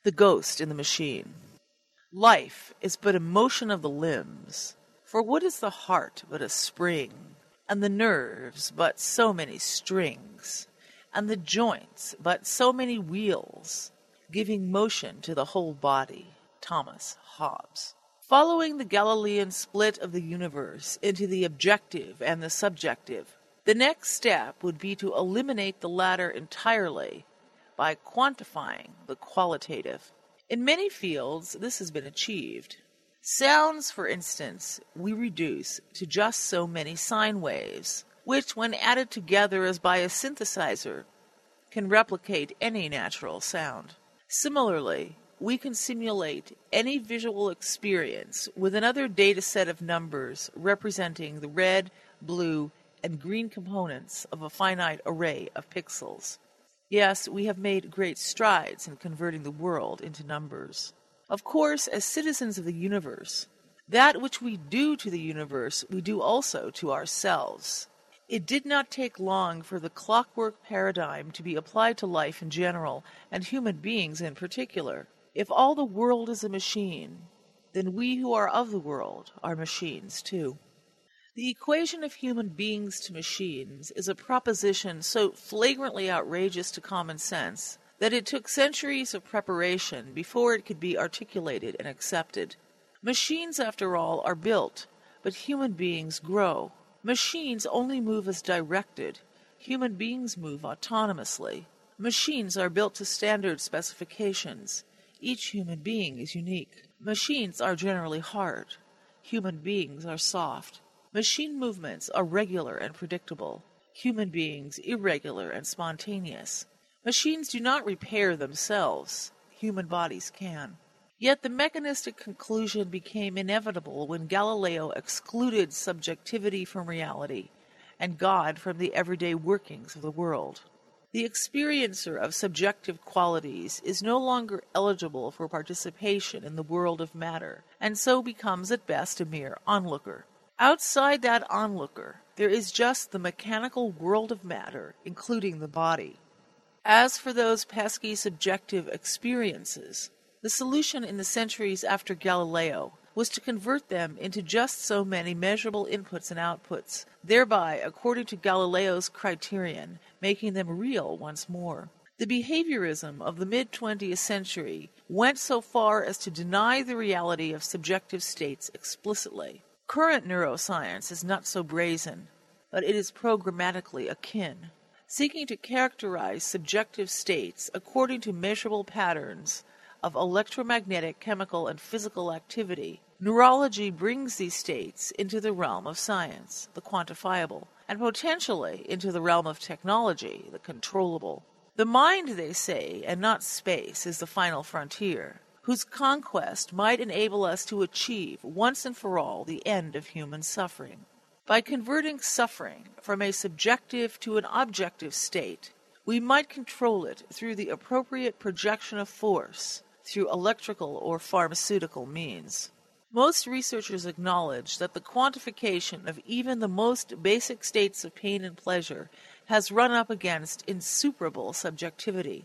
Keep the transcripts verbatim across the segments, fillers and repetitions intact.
The ghost in the machine. Life is but a motion of the limbs, for what is the heart but a spring, and the nerves but so many strings, and the joints but so many wheels, giving motion to the whole body. Thomas Hobbes. Following the Galilean split of the universe into the objective and the subjective, the next step would be to eliminate the latter entirely by quantifying the qualitative. In many fields, this has been achieved. Sounds, for instance, we reduce to just so many sine waves, which, when added together as by a synthesizer, can replicate any natural sound. Similarly, we can simulate any visual experience with another data set of numbers representing the red, blue, and green components of a finite array of pixels. Yes, we have made great strides in converting the world into numbers. Of course, as citizens of the universe, that which we do to the universe we do also to ourselves. It did not take long for the clockwork paradigm to be applied to life in general, and human beings in particular. If all the world is a machine, then we who are of the world are machines too. The equation of human beings to machines is a proposition so flagrantly outrageous to common sense that it took centuries of preparation before it could be articulated and accepted. Machines, after all, are built, but human beings grow. Machines only move as directed. Human beings move autonomously. Machines are built to standard specifications. Each human being is unique. Machines are generally hard. Human beings are soft. Machine movements are regular and predictable. Human beings irregular and spontaneous. Machines do not repair themselves. Human bodies can. Yet the mechanistic conclusion became inevitable when Galileo excluded subjectivity from reality and God from the everyday workings of the world. The experiencer of subjective qualities is no longer eligible for participation in the world of matter, and so becomes at best a mere onlooker. Outside that onlooker, there is just the mechanical world of matter, including the body. As for those pesky subjective experiences, the solution in the centuries after Galileo was to convert them into just so many measurable inputs and outputs, thereby, according to Galileo's criterion, making them real once more. The behaviorism of the mid-twentieth century went so far as to deny the reality of subjective states explicitly. Current neuroscience is not so brazen, but it is programmatically akin, seeking to characterize subjective states according to measurable patterns of electromagnetic, chemical, and physical activity. Neurology brings these states into the realm of science, the quantifiable, and potentially into the realm of technology, the controllable. The mind, they say, and not space, is the final frontier, whose conquest might enable us to achieve once and for all the end of human suffering. By converting suffering from a subjective to an objective state, we might control it through the appropriate projection of force, through electrical or pharmaceutical means. Most researchers acknowledge that the quantification of even the most basic states of pain and pleasure has run up against insuperable subjectivity.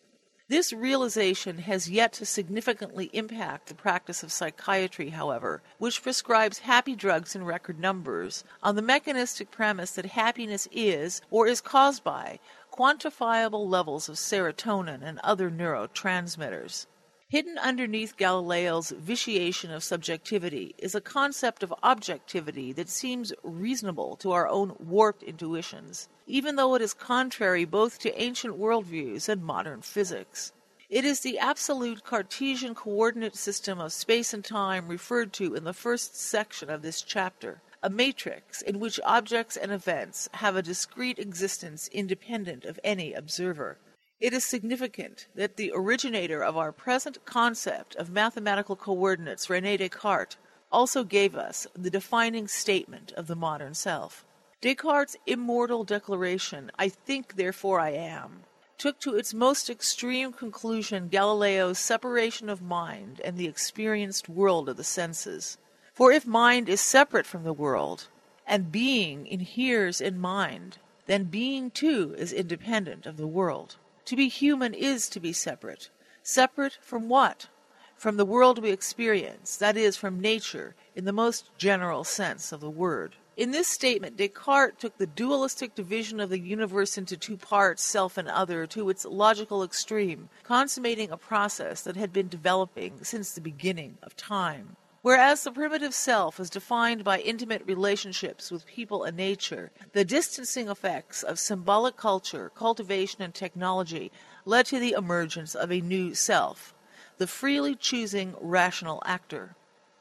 This realization has yet to significantly impact the practice of psychiatry, however, which prescribes happy drugs in record numbers on the mechanistic premise that happiness is, or is caused by, quantifiable levels of serotonin and other neurotransmitters. Hidden underneath Galileo's vitiation of subjectivity is a concept of objectivity that seems reasonable to our own warped intuitions, even though it is contrary both to ancient worldviews and modern physics. It is the absolute Cartesian coordinate system of space and time referred to in the first section of this chapter, a matrix in which objects and events have a discrete existence independent of any observer. It is significant that the originator of our present concept of mathematical coordinates, René Descartes, also gave us the defining statement of the modern self. Descartes' immortal declaration, "I think, therefore I am," took to its most extreme conclusion Galileo's separation of mind and the experienced world of the senses. For if mind is separate from the world, and being inheres in mind, then being too is independent of the world. To be human is to be separate. Separate from what? From the world we experience, that is, from nature, in the most general sense of the word. In this statement, Descartes took the dualistic division of the universe into two parts, self and other, to its logical extreme, consummating a process that had been developing since the beginning of time. Whereas the primitive self is defined by intimate relationships with people and nature, the distancing effects of symbolic culture, cultivation, and technology led to the emergence of a new self, the freely choosing rational actor.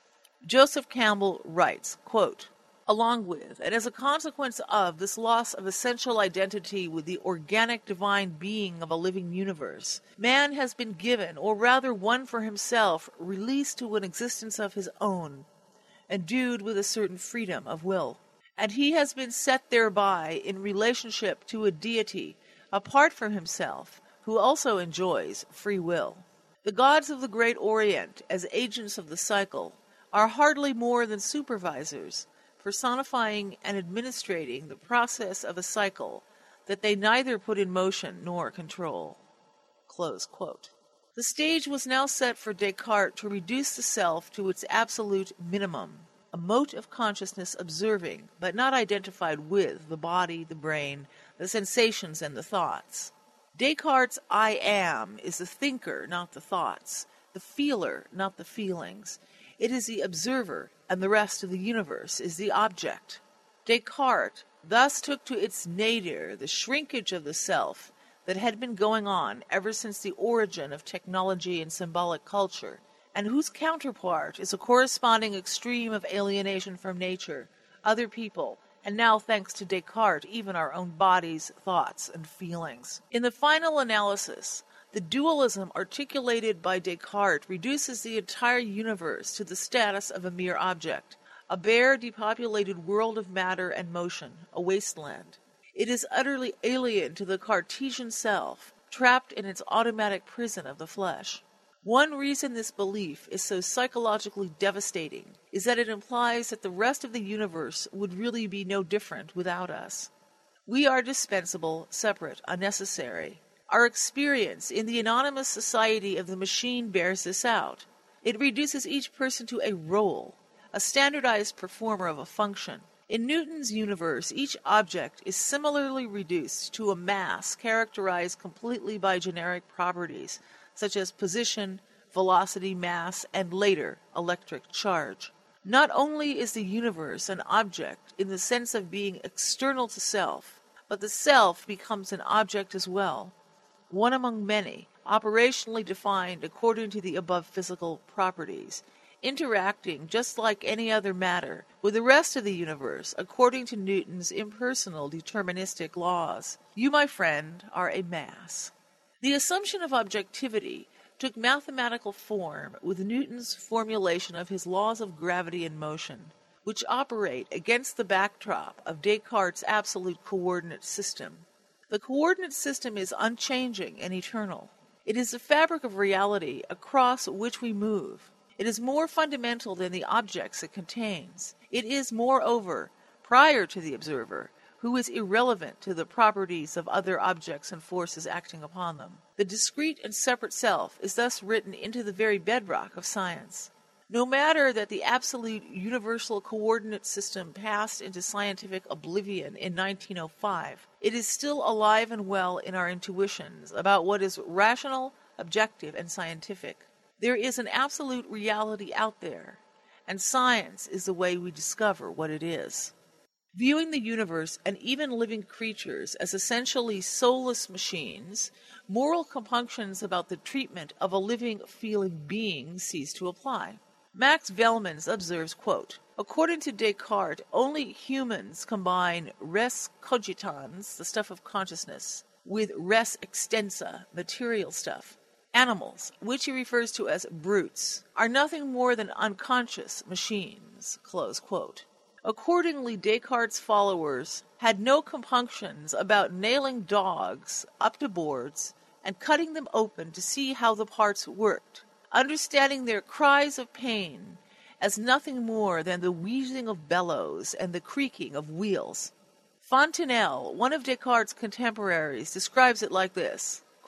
Joseph Campbell writes, quote, "Along with, and as a consequence of, this loss of essential identity with the organic divine being of a living universe, man has been given, or rather won for himself, release to an existence of his own, endued with a certain freedom of will. And he has been set thereby in relationship to a deity, apart from himself, who also enjoys free will. The gods of the great Orient, as agents of the cycle, are hardly more than supervisors, personifying and administrating the process of a cycle that they neither put in motion nor control." Close quote. The stage was now set for Descartes to reduce the self to its absolute minimum, a mote of consciousness observing, but not identified with, the body, the brain, the sensations, and the thoughts. Descartes' I am is the thinker, not the thoughts, the feeler, not the feelings. It is the observer, and the rest of the universe is the object. Descartes thus took to its nadir the shrinkage of the self that had been going on ever since the origin of technology and symbolic culture, and whose counterpart is a corresponding extreme of alienation from nature, other people, and now, thanks to Descartes, even our own bodies, thoughts, and feelings. In the final analysis, the dualism articulated by Descartes reduces the entire universe to the status of a mere object, a bare, depopulated world of matter and motion, a wasteland. It is utterly alien to the Cartesian self, trapped in its automatic prison of the flesh. One reason this belief is so psychologically devastating is that it implies that the rest of the universe would really be no different without us. We are dispensable, separate, unnecessary. Our experience in the anonymous society of the machine bears this out. It reduces each person to a role, a standardized performer of a function. In Newton's universe, each object is similarly reduced to a mass characterized completely by generic properties, such as position, velocity, mass, and later, electric charge. Not only is the universe an object in the sense of being external to self, but the self becomes an object as well, one among many, operationally defined according to the above physical properties, interacting just like any other matter with the rest of the universe according to Newton's impersonal deterministic laws. You, my friend, are a mass. The assumption of objectivity took mathematical form with Newton's formulation of his laws of gravity and motion, which operate against the backdrop of Descartes' absolute coordinate system. The coordinate system is unchanging and eternal. It is the fabric of reality across which we move. It is more fundamental than the objects it contains. It is, moreover, prior to the observer, who is irrelevant to the properties of other objects and forces acting upon them. The discrete and separate self is thus written into the very bedrock of science. No matter that the absolute universal coordinate system passed into scientific oblivion in nineteen oh five, it is still alive and well in our intuitions about what is rational, objective, and scientific. There is an absolute reality out there, and science is the way we discover what it is. Viewing the universe and even living creatures as essentially soulless machines, moral compunctions about the treatment of a living, feeling being cease to apply. Max Velmans observes, quote, "According to Descartes, only humans combine res cogitans, the stuff of consciousness, with res extensa, material stuff. Animals, which he refers to as brutes, are nothing more than unconscious machines." Close quote. Accordingly, Descartes' followers had no compunctions about nailing dogs up to boards and cutting them open to see how the parts worked, understanding their cries of pain as nothing more than the wheezing of bellows and the creaking of wheels. Fontenelle, one of Descartes' contemporaries, describes it like this, quote,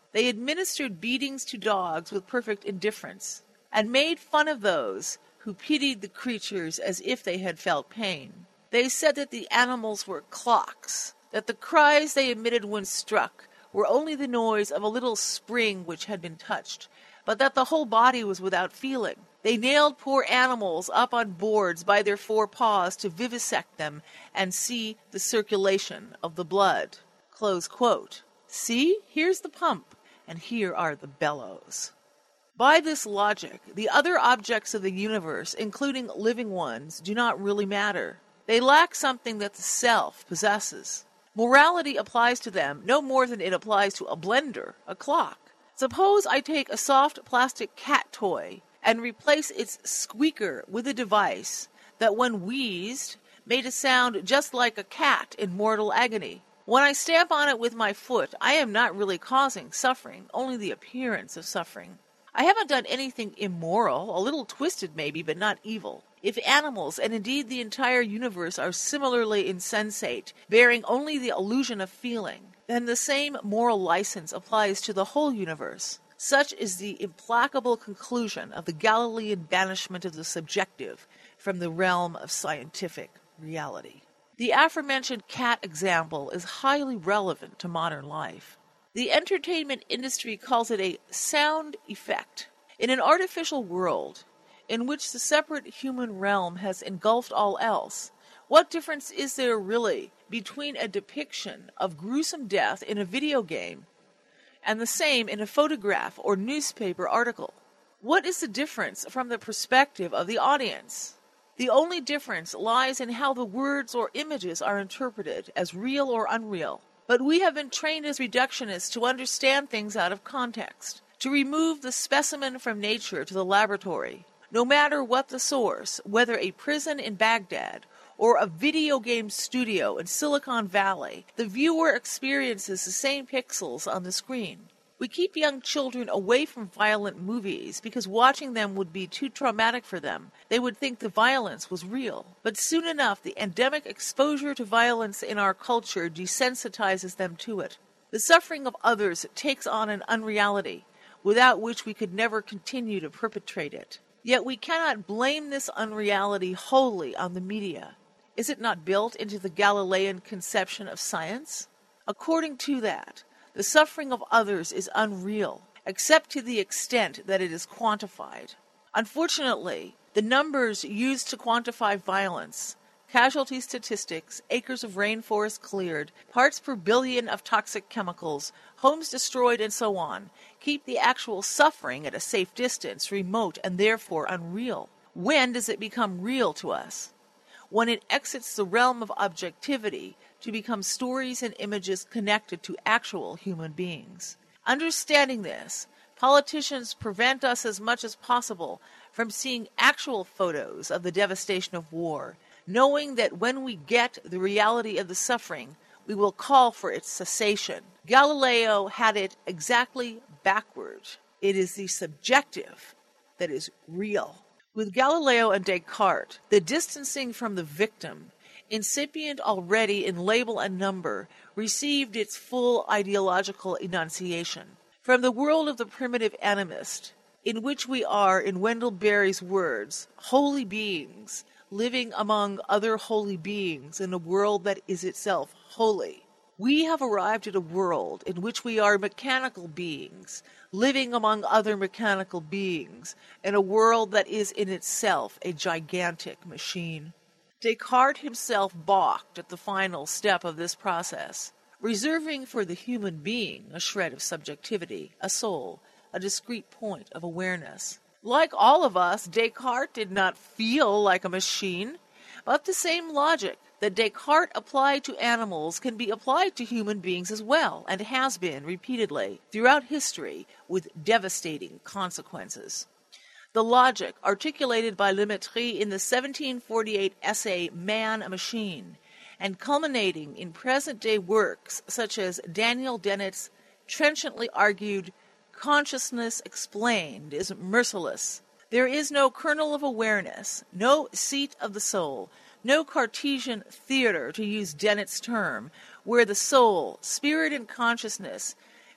They administered beatings to dogs with perfect indifference, and made fun of those who pitied the creatures as if they had felt pain. They said that the animals were clocks, that the cries they emitted when struck were only the noise of a little spring which had been touched, but that the whole body was without feeling. They nailed poor animals up on boards by their four paws to vivisect them and see the circulation of the blood. Close quote. See, here's the pump, and here are the bellows. By this logic, the other objects of the universe, including living ones, do not really matter. They lack something that the self possesses. Morality applies to them no more than it applies to a blender, a clock. Suppose I take a soft plastic cat toy and replace its squeaker with a device that, when wheezed, made a sound just like a cat in mortal agony. When I stamp on it with my foot, I am not really causing suffering, only the appearance of suffering. I haven't done anything immoral, a little twisted maybe, but not evil. If animals, and indeed the entire universe, are similarly insensate, bearing only the illusion of feeling, then the same moral license applies to the whole universe. Such is the implacable conclusion of the Galilean banishment of the subjective from the realm of scientific reality. The aforementioned cat example is highly relevant to modern life. The entertainment industry calls it a sound effect. In an artificial world, in which the separate human realm has engulfed all else, what difference is there really between a depiction of gruesome death in a video game and the same in a photograph or newspaper article? What is the difference from the perspective of the audience? The only difference lies in how the words or images are interpreted as real or unreal. But we have been trained as reductionists to understand things out of context, to remove the specimen from nature to the laboratory. No matter what the source, whether a prison in Baghdad or a video game studio in Silicon Valley, the viewer experiences the same pixels on the screen. We keep young children away from violent movies because watching them would be too traumatic for them. They would think the violence was real. But soon enough, the endemic exposure to violence in our culture desensitizes them to it. The suffering of others takes on an unreality, without which we could never continue to perpetrate it. Yet we cannot blame this unreality wholly on the media. Is it not built into the Galilean conception of science? According to that, the suffering of others is unreal, except to the extent that it is quantified. Unfortunately, the numbers used to quantify violence, casualty statistics, acres of rainforest cleared, parts per billion of toxic chemicals, homes destroyed, and so on, keep the actual suffering at a safe distance, remote, and therefore unreal. When does it become real to us? When it exits the realm of objectivity to become stories and images connected to actual human beings. Understanding this, politicians prevent us as much as possible from seeing actual photos of the devastation of war, knowing that when we get the reality of the suffering, we will call for its cessation. Galileo had it exactly backward. It is the subjective that is real. With Galileo and Descartes, the distancing from the victim, incipient already in label and number, received its full ideological enunciation. From the world of the primitive animist, in which we are, in Wendell Berry's words, holy beings, living among other holy beings in a world that is itself holy, we have arrived at a world in which we are mechanical beings, living among other mechanical beings, in a world that is in itself a gigantic machine. Descartes himself balked at the final step of this process, reserving for the human being a shred of subjectivity, a soul, a discrete point of awareness. Like all of us, Descartes did not feel like a machine, but the same logic that Descartes applied to animals can be applied to human beings as well, and has been repeatedly throughout history with devastating consequences. The logic articulated by Le Maître in the seventeen forty-eight essay Man, a Machine, and culminating in present-day works such as Daniel Dennett's trenchantly argued Consciousness Explained, is merciless. There is no kernel of awareness, no seat of the soul, no Cartesian theater, to use Dennett's term, where the soul, spirit, and consciousness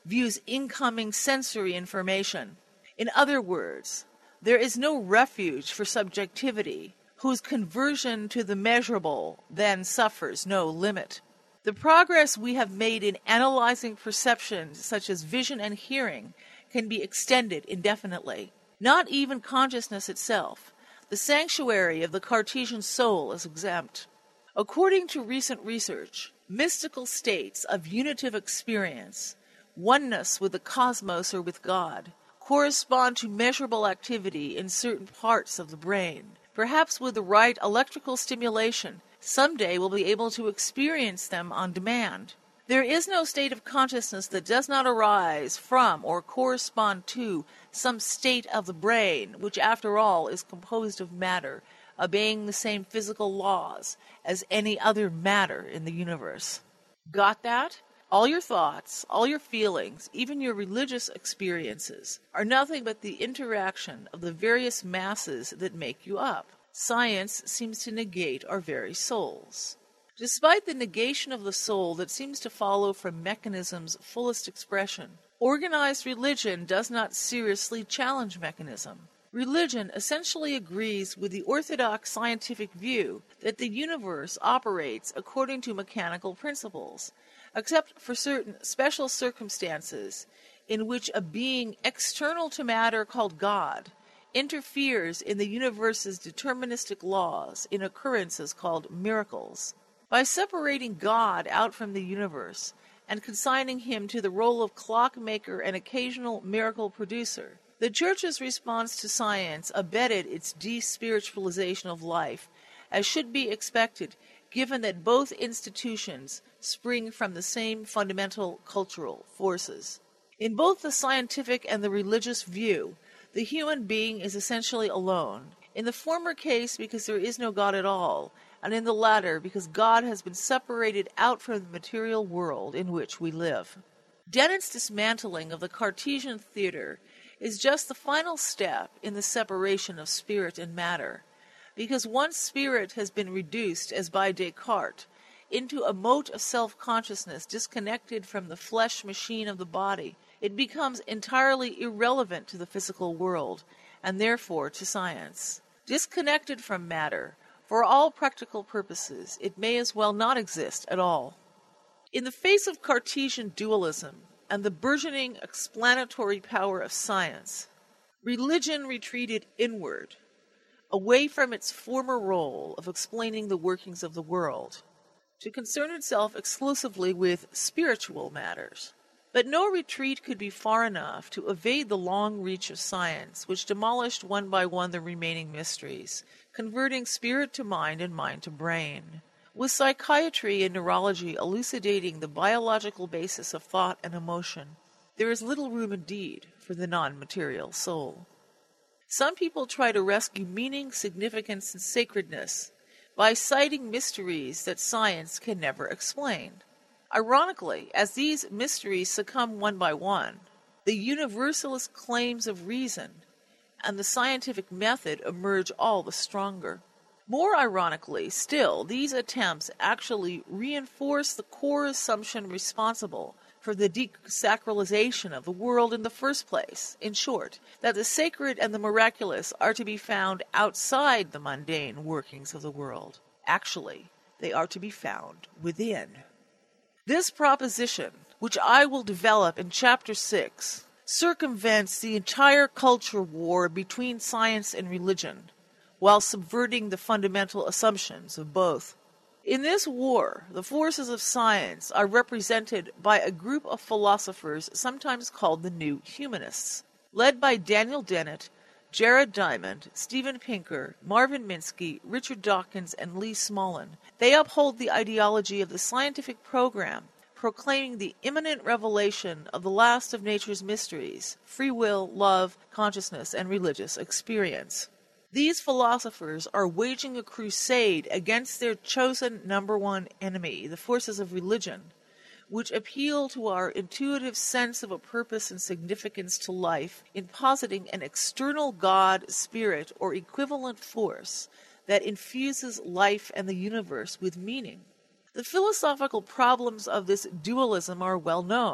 views incoming sensory information. In other words, there is no refuge for subjectivity, whose conversion to the measurable then suffers no limit. The progress we have made in analyzing perceptions such as vision and hearing can be extended indefinitely. Not even consciousness itself, the sanctuary of the Cartesian soul, is exempt. According to recent research, mystical states of unitive experience, oneness with the cosmos or with God, correspond to measurable activity in certain parts of the brain. Perhaps with the right electrical stimulation, someday we'll be able to experience them on demand. There is no state of consciousness that does not arise from or correspond to some state of the brain, which after all is composed of matter, obeying the same physical laws as any other matter in the universe. Got that? All your thoughts, all your feelings, even your religious experiences, are nothing but the interaction of the various masses that make you up. Science seems to negate our very souls. Despite the negation of the soul that seems to follow from mechanism's fullest expression, organized religion does not seriously challenge mechanism. Religion essentially agrees with the orthodox scientific view that the universe operates according to mechanical principles, except for certain special circumstances in which a being external to matter called God interferes in the universe's deterministic laws in occurrences called miracles. By separating God out from the universe and consigning him to the role of clockmaker and occasional miracle producer, the Church's response to science abetted its despiritualization of life, as should be expected, given that both institutions spring from the same fundamental cultural forces. In both the scientific and the religious view, the human being is essentially alone, in the former case because there is no God at all, and in the latter because God has been separated out from the material world in which we live. Dennett's dismantling of the Cartesian theater is just the final step in the separation of spirit and matter, because once spirit has been reduced, as by Descartes, into a mote of self-consciousness disconnected from the flesh machine of the body, it becomes entirely irrelevant to the physical world, and therefore to science. Disconnected from matter, for all practical purposes, it may as well not exist at all. In the face of Cartesian dualism and the burgeoning explanatory power of science, religion retreated inward, away from its former role of explaining the workings of the world, to concern itself exclusively with spiritual matters. But no retreat could be far enough to evade the long reach of science, which demolished one by one the remaining mysteries, converting spirit to mind and mind to brain. With psychiatry and neurology elucidating the biological basis of thought and emotion, there is little room indeed for the non-material soul. Some people try to rescue meaning, significance, and sacredness by citing mysteries that science can never explain. Ironically, as these mysteries succumb one by one, the universalist claims of reason and the scientific method emerge all the stronger. More ironically still, these attempts actually reinforce the core assumption responsible for the desacralization of the world in the first place. In short, that the sacred and the miraculous are to be found outside the mundane workings of the world. Actually, they are to be found within. This proposition, which I will develop in Chapter six, circumvents the entire culture war between science and religion, while subverting the fundamental assumptions of both. In this war, the forces of science are represented by a group of philosophers sometimes called the New Humanists, led by Daniel Dennett, Jared Diamond, Steven Pinker, Marvin Minsky, Richard Dawkins, and Lee Smolin. They uphold the ideology of the scientific program, proclaiming the imminent revelation of the last of nature's mysteries: free will, love, consciousness, and religious experience. These philosophers are waging a crusade against their chosen number one enemy, the forces of religion, which appeal to our intuitive sense of a purpose and significance to life in positing an external God, spirit, or equivalent force that infuses life and the universe with meaning. The philosophical problems of this dualism are well known.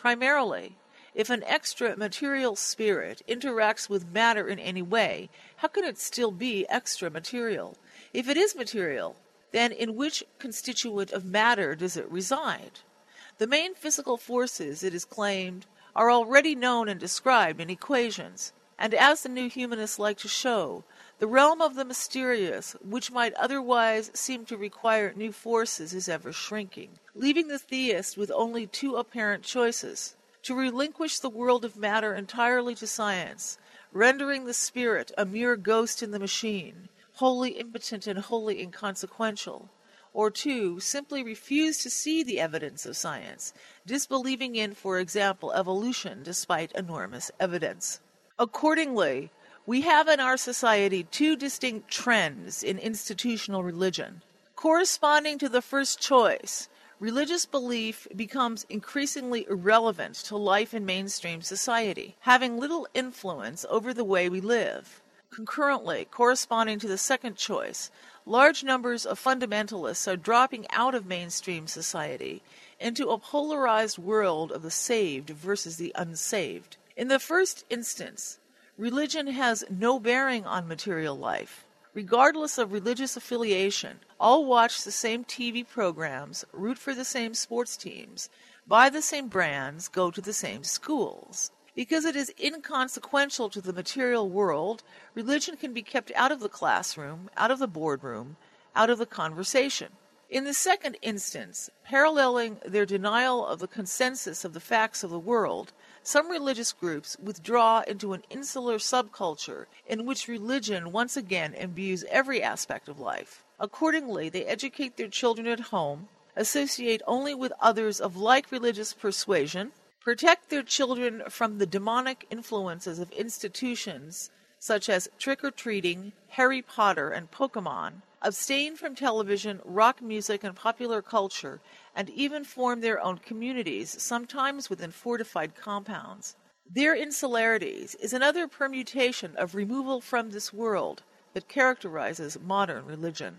Primarily, if an extra-material spirit interacts with matter in any way, how can it still be extra-material? If it is material, then in which constituent of matter does it reside? The main physical forces, it is claimed, are already known and described in equations, and as the new humanists like to show, the realm of the mysterious, which might otherwise seem to require new forces, is ever shrinking, leaving the theist with only two apparent choices: to relinquish the world of matter entirely to science, rendering the spirit a mere ghost in the machine, wholly impotent and wholly inconsequential, or two, simply refuse to see the evidence of science, disbelieving in, for example, evolution despite enormous evidence. Accordingly, we have in our society two distinct trends in institutional religion. Corresponding to the first choice, religious belief becomes increasingly irrelevant to life in mainstream society, having little influence over the way we live. Concurrently, corresponding to the second choice, large numbers of fundamentalists are dropping out of mainstream society into a polarized world of the saved versus the unsaved. In the first instance, religion has no bearing on material life. Regardless of religious affiliation, all watch the same T V programs, root for the same sports teams, buy the same brands, go to the same schools. Because it is inconsequential to the material world, religion can be kept out of the classroom, out of the boardroom, out of the conversation. In the second instance, paralleling their denial of the consensus of the facts of the world, some religious groups withdraw into an insular subculture in which religion once again imbues every aspect of life. Accordingly, they educate their children at home, associate only with others of like religious persuasion, protect their children from the demonic influences of institutions such as trick-or-treating, Harry Potter, and Pokemon, abstain from television, rock music, and popular culture, and even form their own communities, sometimes within fortified compounds. Their insularities is another permutation of removal from this world that characterizes modern religion.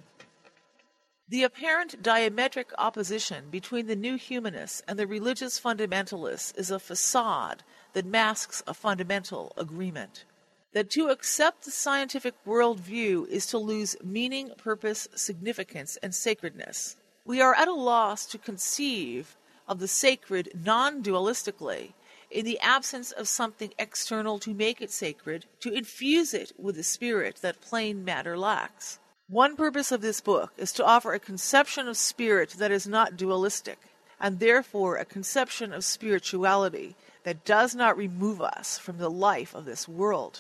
The apparent diametric opposition between the new humanists and the religious fundamentalists is a facade that masks a fundamental agreement. That to accept the scientific worldview is to lose meaning, purpose, significance, and sacredness. We are at a loss to conceive of the sacred non-dualistically, in the absence of something external to make it sacred, to infuse it with the spirit that plain matter lacks. One purpose of this book is to offer a conception of spirit that is not dualistic, and therefore a conception of spirituality that does not remove us from the life of this world.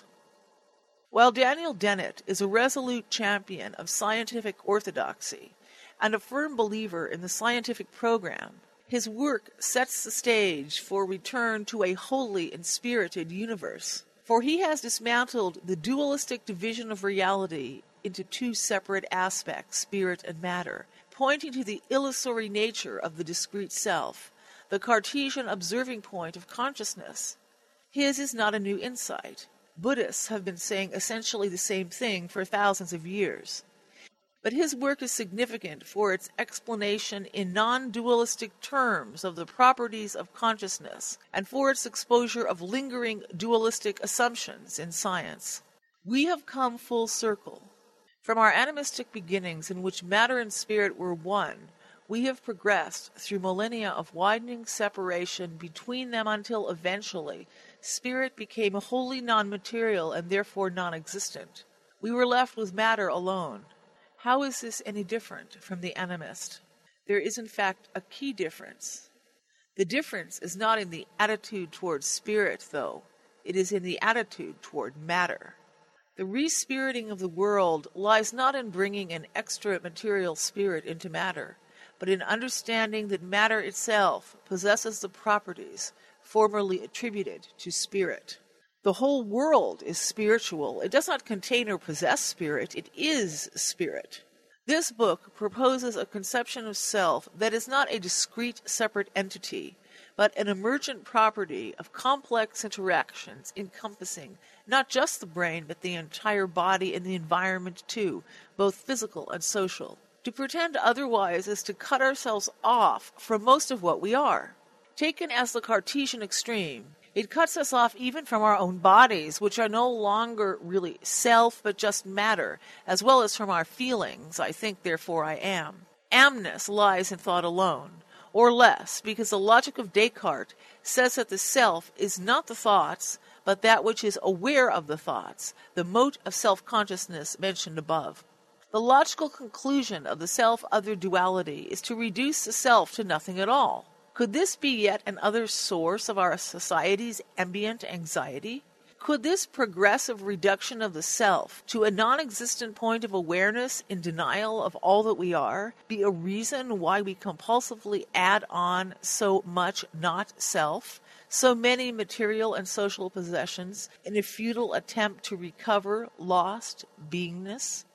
While Daniel Dennett is a resolute champion of scientific orthodoxy and a firm believer in the scientific program, his work sets the stage for return to a wholly inspirited universe. For he has dismantled the dualistic division of reality into two separate aspects, spirit and matter, pointing to the illusory nature of the discrete self, the Cartesian observing point of consciousness. His is not a new insight. Buddhists have been saying essentially the same thing for thousands of years. But his work is significant for its explanation in non-dualistic terms of the properties of consciousness and for its exposure of lingering dualistic assumptions in science. We have come full circle. From our animistic beginnings in which matter and spirit were one, we have progressed through millennia of widening separation between them until eventually spirit became wholly non-material and therefore non-existent. We were left with matter alone. How is this any different from the animist? There is in fact a key difference. The difference is not in the attitude toward spirit, though. It is in the attitude toward matter. The re-spiriting of the world lies not in bringing an extra material spirit into matter, but in understanding that matter itself possesses the properties formerly attributed to spirit. The whole world is spiritual. It does not contain or possess spirit. It is spirit. This book proposes a conception of self that is not a discrete, separate entity, but an emergent property of complex interactions encompassing not just the brain, but the entire body and the environment too, both physical and social. To pretend otherwise is to cut ourselves off from most of what we are. Taken as the Cartesian extreme, it cuts us off even from our own bodies, which are no longer really self, but just matter, as well as from our feelings, I think, therefore I am. Amness lies in thought alone, or less, because the logic of Descartes says that the self is not the thoughts, but that which is aware of the thoughts, the mote of self-consciousness mentioned above. The logical conclusion of the self-other duality is to reduce the self to nothing at all. Could this be yet another source of our society's ambient anxiety? Could this progressive reduction of the self to a non-existent point of awareness in denial of all that we are be a reason why we compulsively add on so much not self, so many material and social possessions in a futile attempt to recover lost beingness?